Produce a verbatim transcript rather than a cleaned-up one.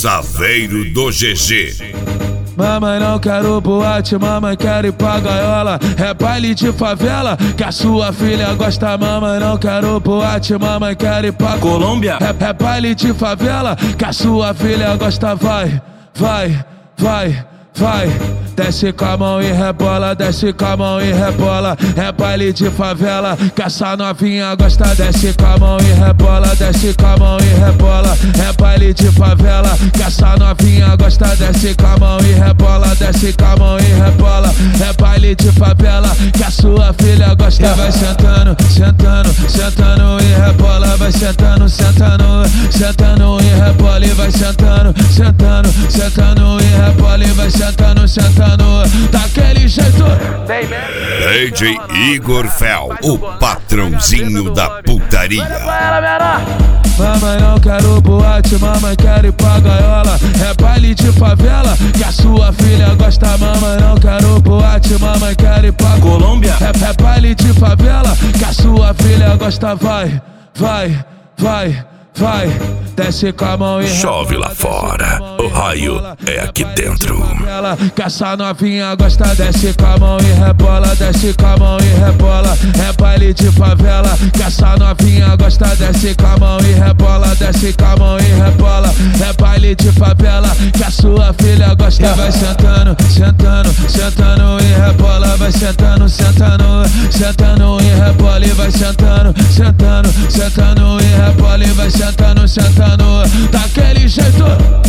Saveiro do G G. Mamãe não quero boate, mamãe quer ir pra gaiola. É baile de favela que a sua filha gosta. Mamãe não quero boate, mamãe quer ir pra Colômbia. É, é baile de favela que a sua filha gosta. Vai, vai, vai, vai. Desce com a mão e rebola, desce com a mão e rebola. É baile de favela que essa novinha gosta. Desce com a mão e rebola, desce com a mão e rebola. É baile de favela que essa novinha gosta. Desce com a mão e rebola, desce com a mão e rebola. É baile de favela que a sua filha gosta. Vai sentando, sentando, sentando e rebola. Vai sentando, sentando, sentando e rebola. E vai sentando, sentando, sentando e rebola. E vai sentando, sentando daquele jeito. D J Igor Fel, o patrãozinho da putaria. Mamãe não quero boate, mamãe quer ir pra gaiola. É baile de favela que a sua filha gosta. Mamãe não quero boate, mamãe quer ir pra Colômbia. É, é baile de favela que a sua filha gosta. Vai, vai, vai, vai. Desce com a mão e chove lá fora, o raio é aqui dentro. Que essa novinha gosta. Desce com a mão e rebola, desce com a mão e rebola. É baile de favela que essa novinha gosta. Desce com a mão e rebola, desce com a mão e rebola. É baile de favela que a sua filha gosta. Vai sentando, sentando, sentando e rebola. Vai sentando, sentando, sentando e rebola. E vai sentando, sentando, sentando e rebola. E vai sentando, sentando daquele jeito.